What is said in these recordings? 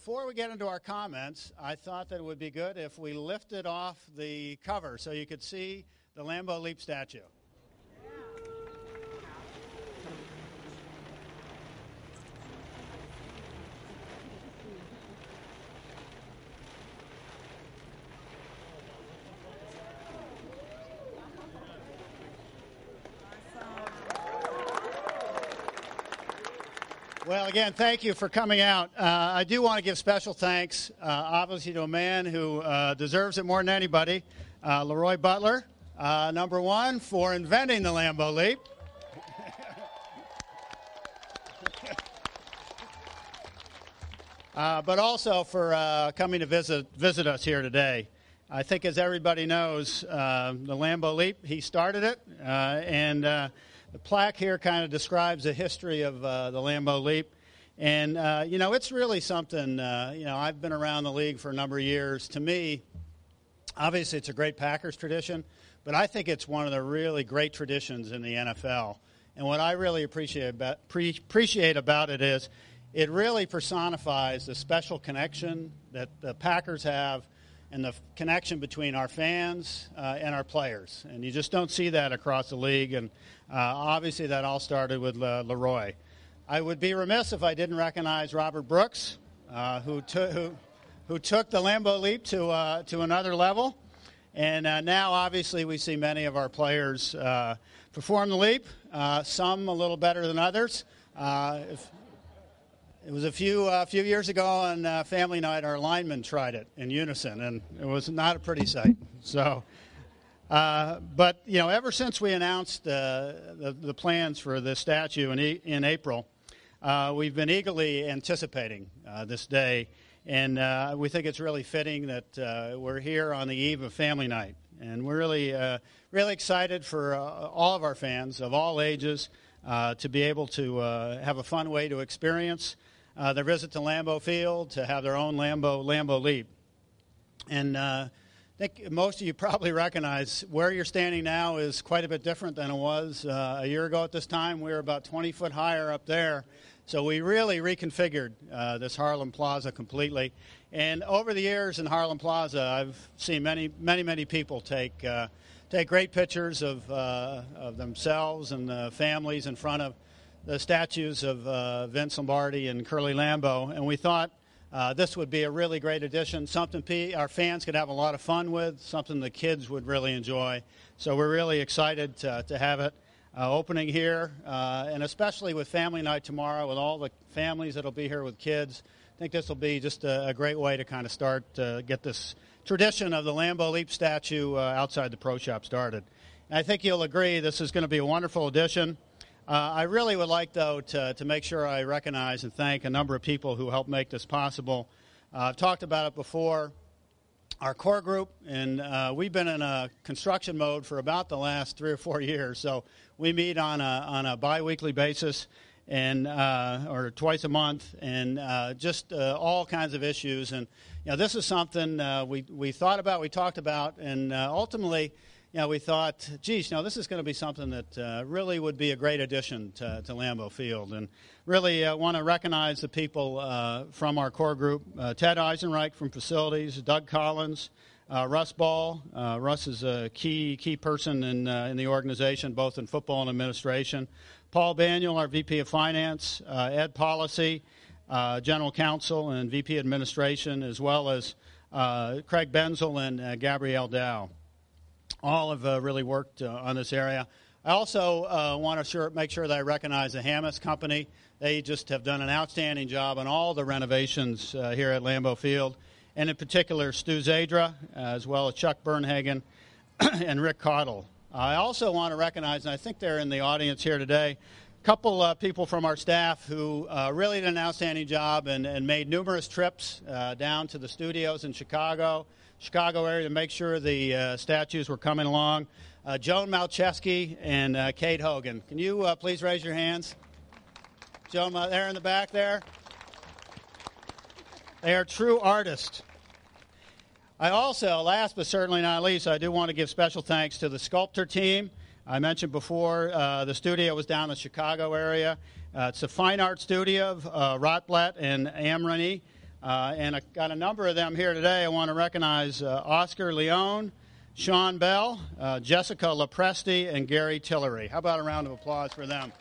before we get into our comments, I thought that it would be good if we lifted off the cover so you could see the Lambeau Leap statue. Well, again, thank you for coming out. I do want to give special thanks, obviously, to a man who deserves it more than anybody, Leroy Butler, number one, for inventing the Lambeau Leap. But also for coming to visit us here today. I think, as everybody knows, the Lambeau Leap, he started it, and the plaque here kind of describes the history of the Lambeau Leap. And, it's really something, I've been around the league for a number of years. To me, obviously it's a great Packers tradition, but I think it's one of the really great traditions in the NFL. And what I really appreciate about it is it really personifies the special connection that the Packers have and the connection between our fans and our players. And you just don't see that across the league. And obviously that all started with Leroy. I would be remiss if I didn't recognize Robert Brooks, who took the Lambeau Leap to another level. And now, obviously, we see many of our players perform the leap, some a little better than others. It was a few years ago on family night, our linemen tried it in unison, and it was not a pretty sight. So, but ever since we announced the plans for the statue in April, we've been eagerly anticipating this day, and we think it's really fitting that we're here on the eve of family night, and we're really excited for all of our fans of all ages to be able to have a fun way to experience their visit to Lambeau Field, to have their own Lambeau Leap. And I think most of you probably recognize where you're standing now is quite a bit different than it was a year ago at this time. We were about 20 foot higher up there. So we really reconfigured this Harlem Plaza completely. And over the years in Harlem Plaza, I've seen many people take great pictures of themselves and the families in front of the statues of Vince Lombardi and Curly Lambeau, and we thought this would be a really great addition, something our fans could have a lot of fun with, something the kids would really enjoy. So we're really excited to have it opening here, and especially with family night tomorrow, with all the families that will be here with kids. I think this will be just a great way to kind of start get this tradition of the Lambeau Leap statue outside the Pro Shop started. And I think you'll agree this is going to be a wonderful addition. I really would like, though, to make sure I recognize and thank a number of people who helped make this possible. I've talked about it before. Our core group, and we've been in a construction mode for about the last 3 or 4 years. So we meet on a biweekly basis, and or twice a month, and just all kinds of issues. And this is something we thought about, we talked about, and ultimately, we thought, geez, this is going to be something that really would be a great addition to Lambeau Field. And really want to recognize the people from our core group, Ted Eisenreich from Facilities, Doug Collins, Russ Ball. Russ is a key person in the organization, both in football and administration. Paul Baniel, our VP of Finance, Ed Policy, General Counsel and VP Administration, as well as Craig Benzel and Gabrielle Dow. All have really worked on this area. I also want to make sure that I recognize the Hammes Company. They just have done an outstanding job on all the renovations here at Lambeau Field, and in particular Stu Zadra, as well as Chuck Bernhagen and Rick Cottle. I also want to recognize, and I think they're in the audience here today, a couple people from our staff who really did an outstanding job and made numerous trips down to the studios in Chicago area to make sure the statues were coming along. Joan Malcheski and Kate Hogan. Can you please raise your hands? Joan, there in the back there. They are true artists. I also, last but certainly not least, I do want to give special thanks to the sculptor team. I mentioned before the studio was down in the Chicago area. It's a fine art studio of Rotblatt and Amrani. And I got a number of them here today. I want to recognize Oscar Leone, Sean Bell, Jessica Lopresti, and Gary Tillery. How about a round of applause for them?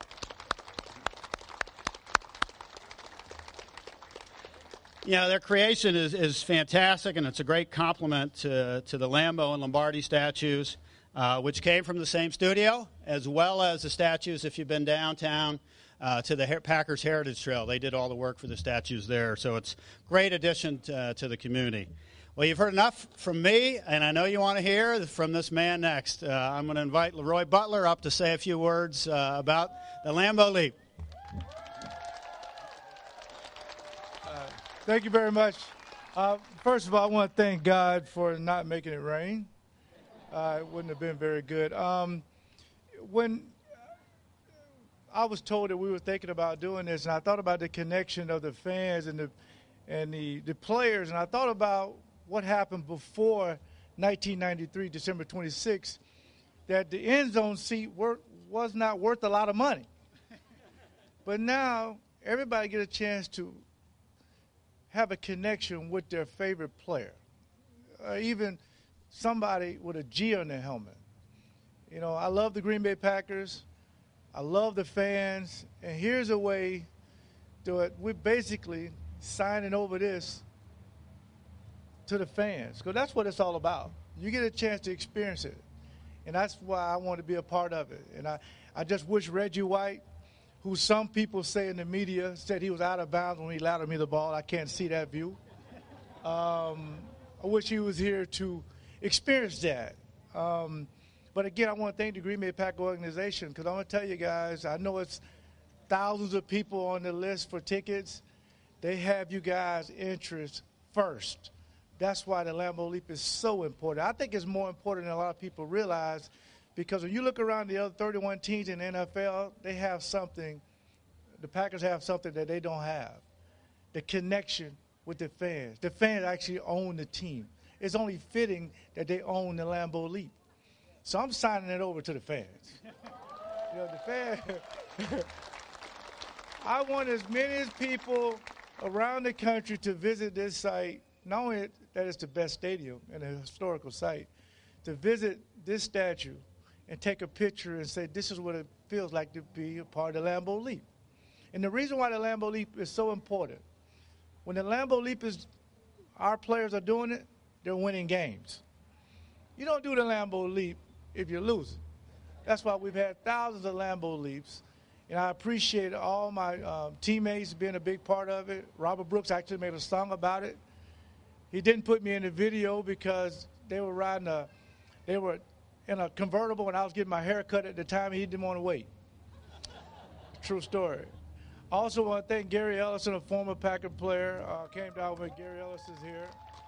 You know, their creation is fantastic, and it's a great compliment to the Lambeau and Lombardi statues, which came from the same studio, as well as the statues, if you've been downtown, to the Packers Heritage Trail. They did all the work for the statues there, so it's a great addition to the community. Well, you've heard enough from me, and I know you want to hear from this man next. I'm going to invite Leroy Butler up to say a few words about the Lambeau Leap. Thank you very much. First of all, I want to thank God for not making it rain. It wouldn't have been very good. When I was told that we were thinking about doing this, and I thought about the connection of the fans and the players, and I thought about what happened before 1993, December 26th, that the end zone seat was not worth a lot of money. But now everybody get a chance to have a connection with their favorite player, even somebody with a G on their helmet. You know, I love the Green Bay Packers. I love the fans. And here's a way that we're basically signing over this to the fans, because that's what it's all about. You get a chance to experience it, and that's why I want to be a part of it. And I just wish Reggie White, who some people say in the media said he was out of bounds when he allowed me the ball. I can't see that view. I wish he was here to experience that. But again, I want to thank the Green Bay Packers organization, because I want to tell you guys, I know it's thousands of people on the list for tickets. They have you guys' interest first. That's why the Lambeau Leap is so important. I think it's more important than a lot of people realize, because when you look around the other 31 teams in the NFL, they have something, the Packers have something that they don't have, the connection with the fans. The fans actually own the team. It's only fitting that they own the Lambeau Leap. So I'm signing it over to the fans. You know, the fans. I want as many people around the country to visit this site, not only that it's the best stadium and a historical site, to visit this statue and take a picture and say, this is what it feels like to be a part of the Lambeau Leap. And the reason why the Lambeau Leap is so important, when the Lambeau Leap our players are doing it, they're winning games. You don't do the Lambeau Leap if you're losing. That's why we've had thousands of Lambeau Leaps, and I appreciate all my teammates being a big part of it. Robert Brooks actually made a song about it. He didn't put me in the video because they were in a convertible, and I was getting my hair cut at the time, and he didn't want to wait. True story. I also want to thank Gary Ellison, a former Packer player. Came down with Gary Ellison here.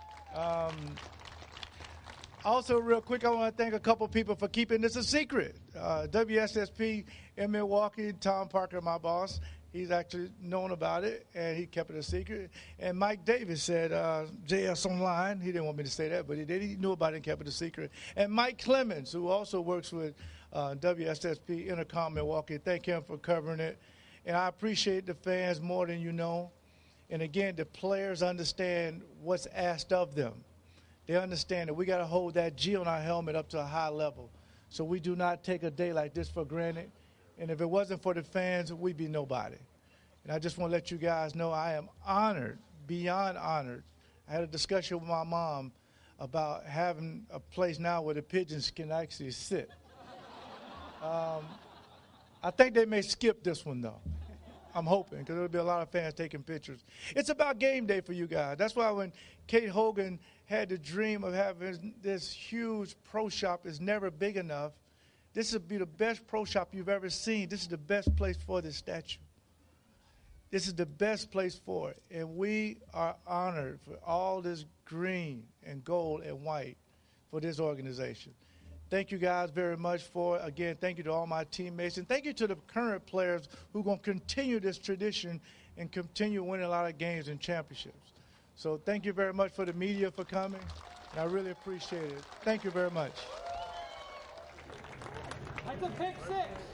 Also, real quick, I want to thank a couple people for keeping this a secret. WSSP in Milwaukee, Tom Parker, my boss, he's actually known about it, and he kept it a secret. And Mike Davis said, JS Online, he didn't want me to say that, but he did. He knew about it and kept it a secret. And Mike Clemens, who also works with WSSP Intercom Milwaukee, thank him for covering it. And I appreciate the fans more than you know. And again, the players understand what's asked of them. They understand that we got to hold that G on our helmet up to a high level. So we do not take a day like this for granted. And if it wasn't for the fans, we'd be nobody. And I just want to let you guys know I am honored, beyond honored. I had a discussion with my mom about having a place now where the pigeons can actually sit. I think they may skip this one, though. I'm hoping, because there'll be a lot of fans taking pictures. It's about game day for you guys. That's why when Kate Hogan had the dream of having this huge pro shop is never big enough, this would be the best pro shop you've ever seen. This is the best place for this statue. This is the best place for it. And we are honored for all this green and gold and white for this organization. Thank you guys very much for it. Again, thank you to all my teammates. And thank you to the current players who are going to continue this tradition and continue winning a lot of games and championships. So thank you very much for the media for coming. And I really appreciate it. Thank you very much. That's a pick six.